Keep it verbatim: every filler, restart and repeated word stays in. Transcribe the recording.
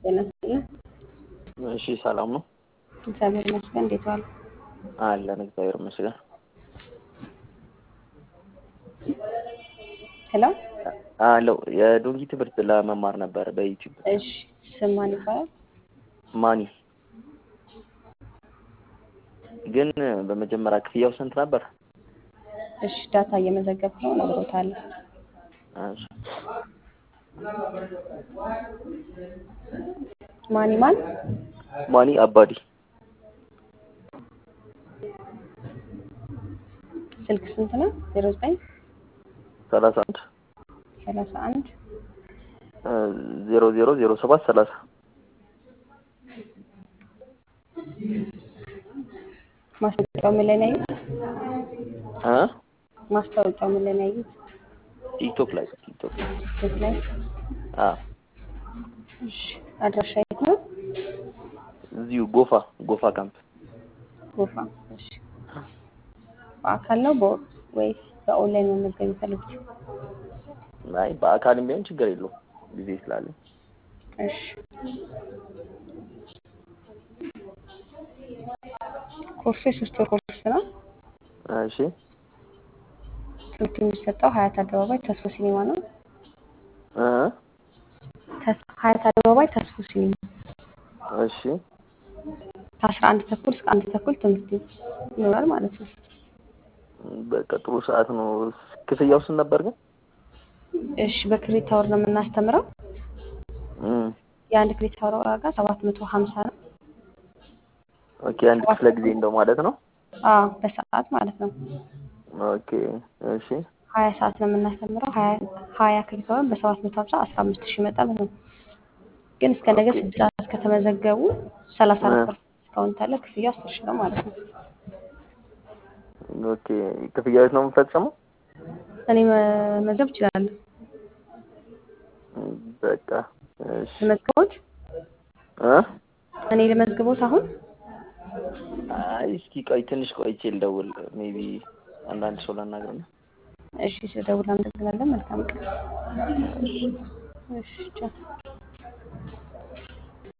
ጤና ይስጥልኝ። እሺ ሰላም ነው? እግዚአብሔር ይመስገን። እንዴት ዋሉ? አለን እግዚአብሔር ይመስገን። ሄሎ አሎ የዶንኪ ትምህርት ለመማር ነበር በዩቲዩብ። እሺ ስም ማን ይባላል? ማኒ ግን በመጀመሪያ ክፍያው ስንት ነበር? እሺ ዳታ እየመዘገብኩ ነው፣ እነግሮታለሁ። እሺ ማኒ ማን? ማኒ አባዲ። ስልክ ስንት ነው? ዜሮ ዘጠኝ ሰላሳ አንድ ሰላሳ አንድ ዜሮ ዜሮ ዜሮ ሰባት ሰላሳ ማስታወቂያው ምን ላይ ነው ያዩት? እ ማስታወቂያው ምን ላይ ነው ያዩት? ቲክቶክ ላይ ቲክቶክ ላይ ቲክቶክ ላይ። አ እሺ አድራሻ የት ነው? እዚሁ ጎፋ ጎፋ ካምፕ። ጎፋ። እሺ በአካል ነው በ- ወይስ በኦንላይን መመዝገብ የሚፈልጉት? አይ በአካልም ቢሆን ችግር የለውም ጊዜ ስላለኝ። እሺ ኮርሱ የሶስት ወር ኮርስ ነው። እሺ ትምህርት የሚሰጠው ሀያት አደባባይ ተስፎ ሲኒማ ነው። እ ተስ- ሀያት አደባባይ ተስፎ ሲኒማ እሺ ከአስራ አንድ ተኩል እስከ አንድ ተኩል ትምህርት ይኖራል ማለት ነው። በቃ ጥሩ ሰዓት ነው። ክፍያው ስንት ነበር ግን? እሺ በክሬዲት አወር ነው የምናስተምረው። እም የአንድ ክሬዲት አወር ዋጋ ሰባት መቶ ሀምሳ ነው። ኦኬ አንድ ክፍለ ጊዜ እንደው ማለት ነው። አዎ በሰዓት ማለት ነው። ኦኬ እሺ ሀያ ሰዓት ነው የምናስተምረው። ሀያ ሀያ ክሬዲት አወር በሰባት መቶ ሀምሳ አስራ አምስት ሺህ ይመጣል ማለት ነው። ግን እስከ ነገ ኦኬ ስድስት ሰዓት ከተመዘገቡ ሰላሳ እ አራት ፐርሰንት ዲስካውንት አለ። ክፍያው አስር ሺህ ነው ማለት ነው። ኦኬ ክፍያው ነው የምፈጽመው? እኔ መመዝገብ እችላለሁ። በቃ እሺ ልመዝግቦት? እ እኔ ልመዝግቦት አሁን? አይ እስኪ ቆይ ትንሽ ቆይቼ ልደውል። ሜቢ አንዳንድ ሰው ላናግርና። እሺ ስደውል አመሰግናለሁ። መልካም ቀን። እሺ እሺ ቻው።